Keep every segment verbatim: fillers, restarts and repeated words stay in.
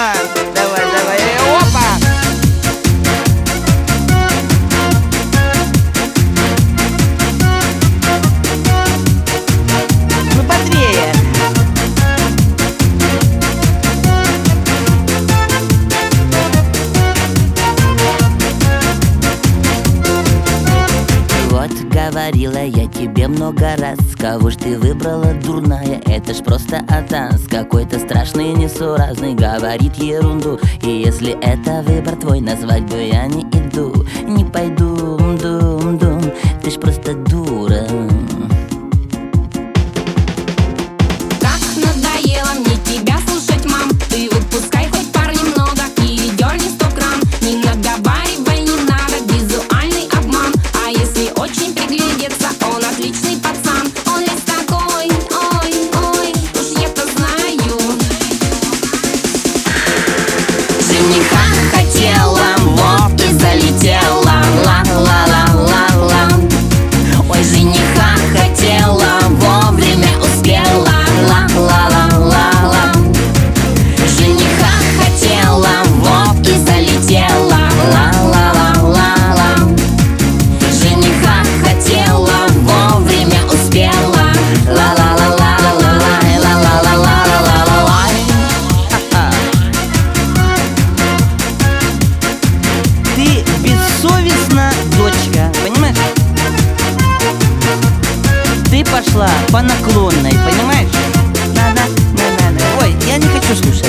Ага, давай, давай, опа! Ну, бодрее! Вот говорила я тебе много раз, кого ж ты выбрала, дурная, это ж просто атас. Какой-то страшный, несуразный, говорит ерунду. И если это выбор твой, назвать бы я не иду. Не пойду, дум, дум, ты ж просто дура. Так надоело мне тебя слушать, мам. Ты выпускай хоть пар немного или дерни сто грамм. Не наговаривай, не надо, визуальный обман. А если очень приглядеться, он отличный пацан. Он весь такой, ой, ой, уж я-то знаю. Жениха хотела, вот и залетела. Ла-ла-ла-ла-ла. Ой, жениха хотела, вовремя успела. Ла-ла-ла-ла-ла. Жениха хотела, вот и залетела. Ла-ла-ла-ла-ла. Жениха хотела, вовремя успела. Ла-ла-ла-ла-ла-ла. Ла-ла-ла-ла-ла-ла. Ты бессовестна, дочка, понимаешь? Ты пошла по наклонной, понимаешь? Надо, надо, надо. Ой, я не хочу слушать.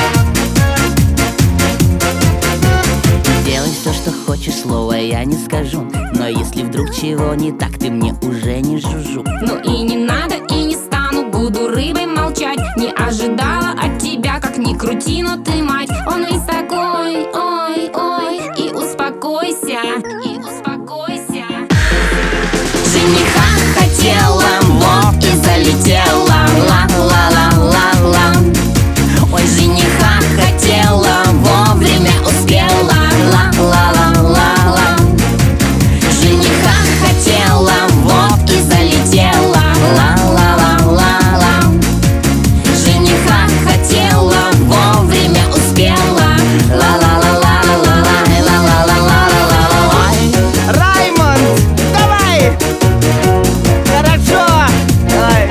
Делай все, что хочешь, слова я не скажу. Но если вдруг чего не так, ты мне уже не жужжу. Ну и не надо, и не стану, буду рыбой молчать. Не ожидала от тебя, как ни крути, но ты мать. Он весь такой, ой, ой, и успокойся, и успокойся. Жениха хотела, вот и залетела. Ла-ла-ла-ла-ла. Ой, жениха хотела, вовремя успела. Ла-ла-ла-ла-ла. Жениха хотела, вот и залетела. Ла-ла-ла-ла-ла. Жениха хотела, вовремя успела. Ла-ла-ла-ла-ла-ла. Ла-ла-ла-ла-ла-ла. Раймонд, давай! Хорошо! Давай.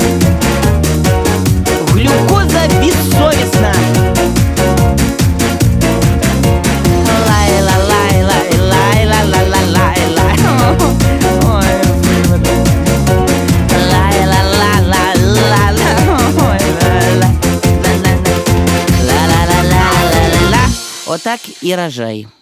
Глюкоза бессовестна. Лай-ла-лай-лай-лай-ла-ла-лай-лай. Ой, лай-ла-ла-ла-ла-ла. Ой, ла-ла-ла-ла-ла-ла-ла-ла-ла. Вот так и рожай.